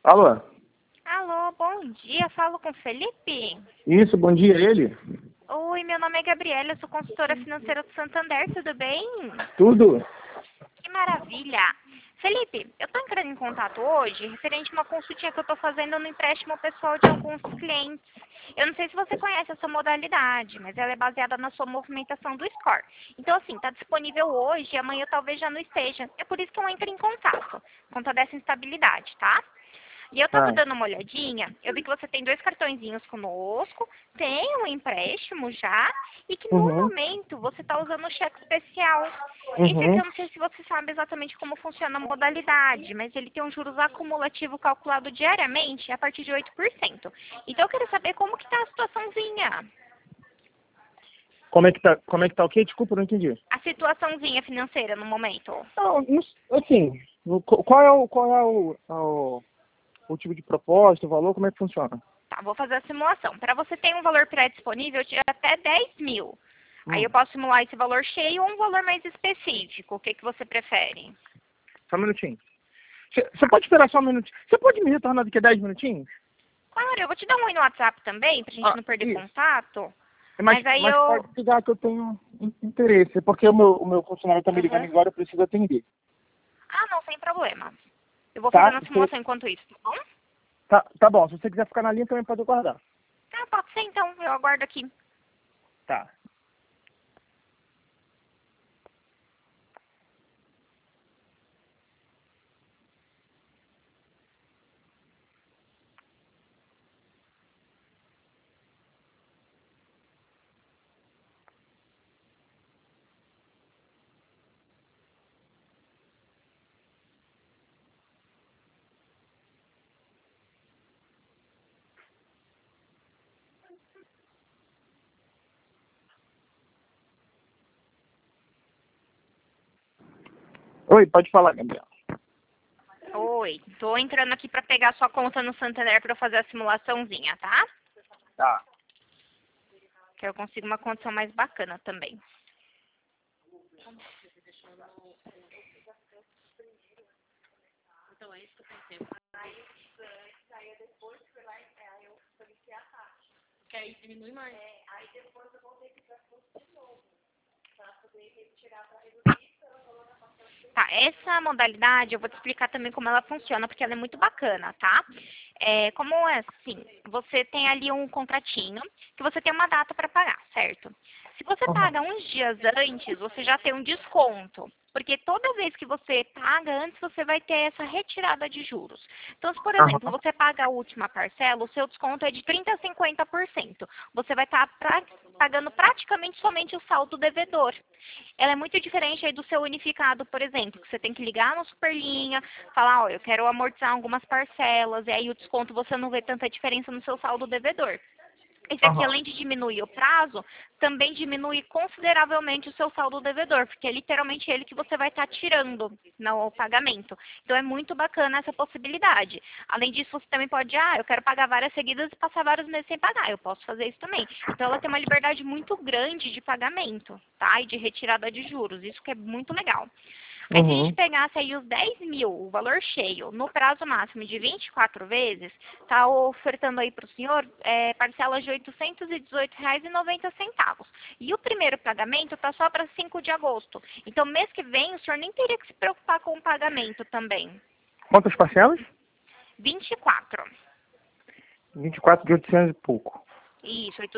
Alô? Alô, bom dia. Falo com o Felipe? Isso, bom dia, ele? Oi, meu nome é Gabriela, eu sou consultora financeira do Santander, tudo bem? Tudo? Que maravilha! Felipe, eu estou entrando em contato hoje referente a uma consultinha que eu estou fazendo no empréstimo pessoal de alguns clientes. Eu não sei se você conhece essa modalidade, mas ela é baseada na sua movimentação do score. Então, assim, está disponível hoje e amanhã talvez já não esteja. É por isso que eu entro em contato, com toda essa instabilidade, tá? E eu estava Ah, dando uma olhadinha, eu vi que você tem 2 cartõezinhos conosco, tem um empréstimo já, e que no uhum, momento você está usando o cheque especial. Esse aqui uhum. eu não sei se você sabe exatamente como funciona a modalidade, mas ele tem um juros acumulativo calculado diariamente a partir de 8%. Então eu quero saber como que está a situaçãozinha. Como é que tá o quê? Desculpa, eu não entendi. A situaçãozinha financeira no momento. Não, assim, qual é o tipo de proposta, o valor, como é que funciona? Tá, vou fazer a simulação. Para você ter um valor pré-disponível de até 10 mil. Aí eu Hum, posso simular esse valor cheio ou um valor mais específico. O que, que você prefere? só um minutinho. Você pode esperar só um minutinho? Você pode me retornar daqui a 10 minutinhos? Claro, eu vou te dar um oi no WhatsApp também, pra gente Ah, não perder isso. contato. Mas, Mas aí mas pode eu... ligar que eu tenho interesse, porque o meu funcionário tá me ligando Uhum. agora, eu preciso atender. Ah, não, sem problema. Eu vou Tá? fazendo a simulação enquanto isso, tá bom? Tá bom, se você quiser ficar na linha também pode aguardar. Ah, pode ser então, eu aguardo aqui. Tá. Oi, pode falar, Gabriel. Oi, tô entrando aqui pra pegar sua conta no Santander pra eu fazer a simulaçãozinha, tá? Tá. Que eu consigo uma condição mais bacana também. Tá, essa modalidade eu vou te explicar também como ela funciona, porque ela é muito bacana, tá? Como é assim, você tem ali um contratinho que você tem uma data para pagar, certo? Se você Uhum. paga uns dias antes, você já tem um desconto. Porque toda vez que você paga antes, você vai ter essa retirada de juros. Então, se, por exemplo, Aham. você paga a última parcela, o seu desconto é de 30% a 50%. Você vai estar pagando praticamente somente o saldo devedor. Ela é muito diferente aí do seu unificado, por exemplo, que você tem que ligar no Superlinha, falar, ó, eu quero amortizar algumas parcelas, e aí o desconto você não vê tanta diferença no seu saldo devedor. Esse aqui, Aham. além de diminuir o prazo, também diminui consideravelmente o seu saldo devedor, porque é literalmente ele que você vai estar tirando no pagamento. Então é muito bacana essa possibilidade. Além disso, você também pode, eu quero pagar várias seguidas e passar vários meses sem pagar. Eu posso fazer isso também. Então ela tem uma liberdade muito grande de pagamento, tá? E de retirada de juros. Isso que é muito legal. Aí se a gente Uhum. pegasse aí os 10 mil, o valor cheio, no prazo máximo de 24 vezes, está ofertando aí para o senhor parcelas de R$ 818,90. E o primeiro pagamento está só para 5 de agosto. Então, mês que vem, o senhor nem teria que se preocupar com o pagamento também. Quantas parcelas? 24. 24 de 800 e pouco. Isso, R$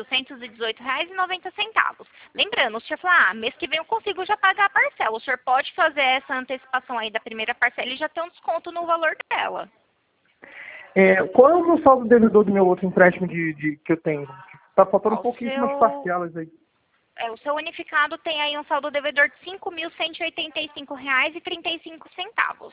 818,90. Lembrando, o senhor falou, mês que vem eu consigo já pagar a parcela. O senhor pode fazer essa antecipação aí da primeira parcela e já ter um desconto no valor dela. Qual é o meu saldo devedor do meu outro empréstimo que eu tenho? Tá faltando Ó, pouquíssimas parcelas aí. o seu unificado tem aí um saldo devedor de R$ 5.185,35.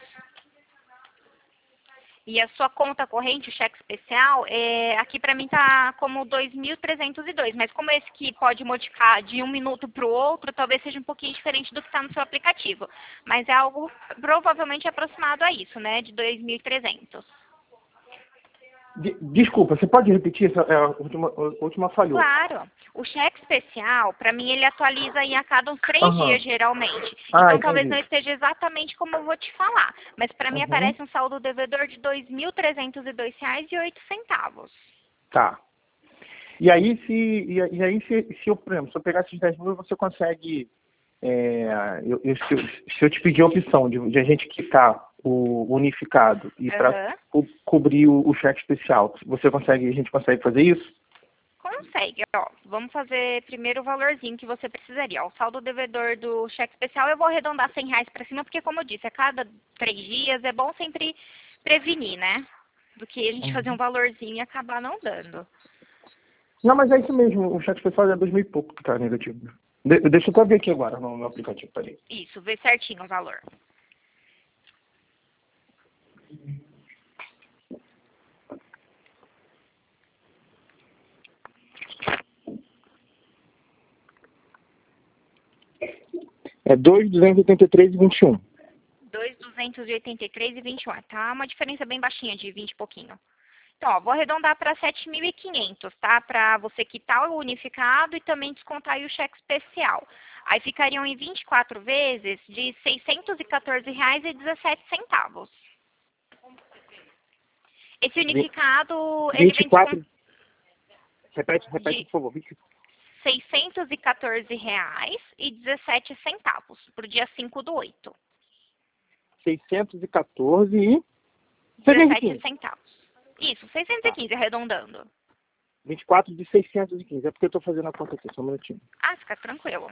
E a sua conta corrente, o cheque especial, aqui para mim tá como 2.302. Mas como esse que pode modificar de um minuto para o outro, talvez seja um pouquinho diferente do que está no seu aplicativo. Mas é algo provavelmente aproximado a isso, né? De 2.300. Desculpa, você pode repetir? A última falhou. Claro. O cheque especial, para mim, ele atualiza aí a cada uns 3 Aham. dias, geralmente. Ah, Então, talvez não entendi. esteja exatamente como eu vou te falar. Mas para mim Uhum. aparece um saldo devedor de R$ 2.302,08. Tá. E aí, se eu, por exemplo, se eu pegar esses 10 mil, você consegue... se eu te pedir a opção de a gente quitar o unificado e para Aham. cobrir o cheque especial, a gente consegue fazer isso? Consegue, ó. Vamos fazer primeiro o valorzinho que você precisaria. Ó, o saldo devedor do cheque especial eu vou arredondar R$ 100 para cima, porque como eu disse, a cada 3 dias é bom sempre prevenir, né? Do que a gente fazer um valorzinho e acabar não dando. Não, mas é isso mesmo. O cheque especial é 2 mil e pouco que tá negativo. Deixa eu até ver aqui agora no aplicativo. Peraí. Isso, vê certinho o valor. É 2.283,21. 2.283,21. Tá uma diferença bem baixinha de 20 e pouquinho. Então, ó, vou arredondar para 7.500, tá? Para você quitar o unificado e também descontar aí o cheque especial. Aí ficariam em 24 vezes de R$ 614,17. Esse unificado, ele vem 24. Repete, por de favor. 20. R$ 614,17 para o dia 5/8. 614 e... 17 centavos. Isso, 615 arredondando. 24 de 615. É porque eu estou fazendo a conta aqui, só um minutinho. Ah, fica tranquilo.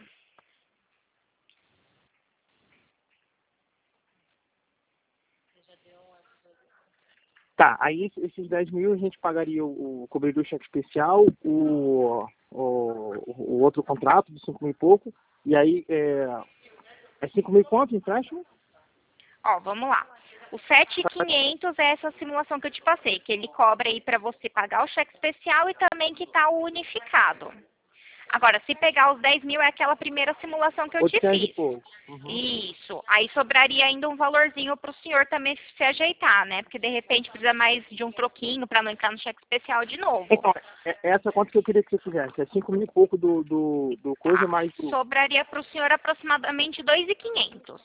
Tá, aí esses 10 mil a gente pagaria cobriria o cheque especial, o outro contrato de 5 mil e pouco, e aí é 5 mil quanto empréstimo? Ó, vamos lá. O 7.500 é essa simulação que eu te passei, que ele cobra aí para você pagar o cheque especial e também quitar o unificado. Agora, se pegar os 10 mil, é aquela primeira simulação que eu te 800 e fiz. pouco. Uhum. Isso. Aí sobraria ainda um valorzinho para o senhor também se ajeitar, né? Porque de repente precisa mais de um troquinho para não entrar no cheque especial de novo. Então, essa conta que eu queria que você fizesse, é 5 mil e pouco do coisa, mais do... Sobraria para o senhor aproximadamente 2.500.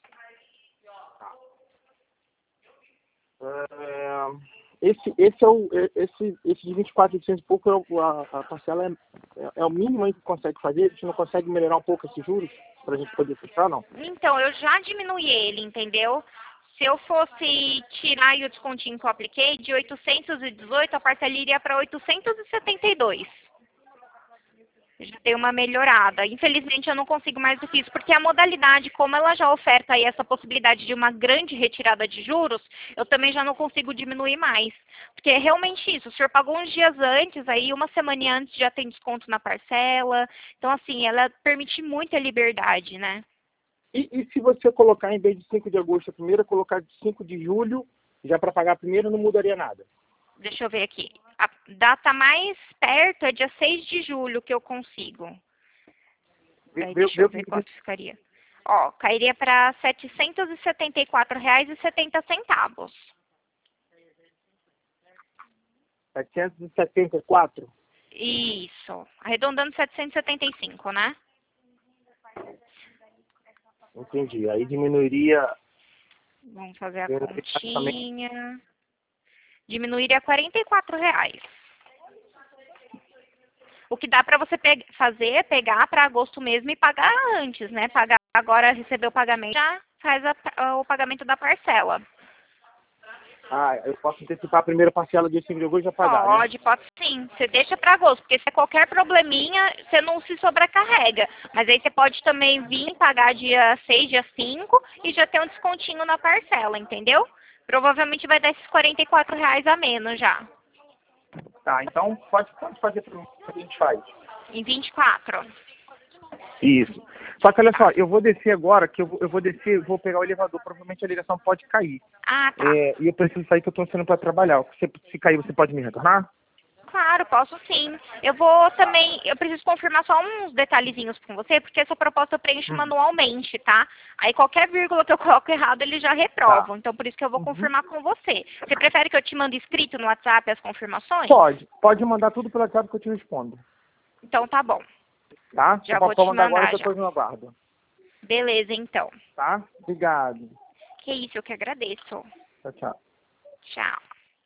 Esse de 24.800 e pouco, a parcela é o mínimo aí que consegue fazer? A gente não consegue melhorar um pouco esses juros para a gente poder fechar, não? Então, eu já diminui ele, entendeu? Se eu fosse tirar aí o descontinho que eu apliquei, de 818, a parcela iria para 872. Já deu uma melhorada. Infelizmente, eu não consigo mais do que isso, porque a modalidade, como ela já oferta aí essa possibilidade de uma grande retirada de juros, eu também já não consigo diminuir mais. Porque é realmente isso, o senhor pagou uns dias antes, aí uma semana antes já tem desconto na parcela. Então, assim, ela permite muita liberdade, né? E se você colocar, em vez de 5 de agosto a primeira, colocar de 5 de julho, já para pagar a primeira, não mudaria nada? Deixa eu ver aqui. A data mais perto é dia 6 de julho que eu consigo. Aí, deixa eu ver quanto ficaria. Ó, cairia para R$ 774,70. 774? Isso. Arredondando 775, né? Entendi. Aí diminuiria... Vamos fazer a continha. Diminuiria R$ 44. O que dá para você fazer é pegar para agosto mesmo e pagar antes, né? Pagar agora, receber o pagamento, já faz o pagamento da parcela. Ah, eu posso antecipar a primeira parcela de 5 de agosto e já pagar, Pode, né? pode sim. Você deixa para agosto, porque se é qualquer probleminha, você não se sobrecarrega. Mas aí você pode também vir pagar dia 6, dia 5 e já ter um descontinho na parcela, entendeu? Provavelmente vai dar esses R$ 44 a menos já. Tá, então pode fazer para a gente faz. Em 24. Isso. Só que olha só, eu vou descer agora, que eu vou descer, vou pegar o elevador, provavelmente a ligação pode cair. Ah, tá. E eu preciso sair que eu estou saindo para trabalhar. Se cair, você pode me retornar? Claro, posso sim. Eu vou também, eu preciso confirmar só uns detalhezinhos com você, porque essa proposta eu preencho manualmente, tá? Aí qualquer vírgula que eu coloco errado, eles já reprovam. Tá. Então por isso que eu vou confirmar com você. Você prefere que eu te mande escrito no WhatsApp as confirmações? Pode mandar tudo pelo WhatsApp que eu te respondo. Então tá bom. Tá? Já Eu vou posso te mandar agora mandar que já. depois eu aguardo. Beleza, então. Tá? Obrigado. Que isso, eu que agradeço. Tchau, tchau. Tchau.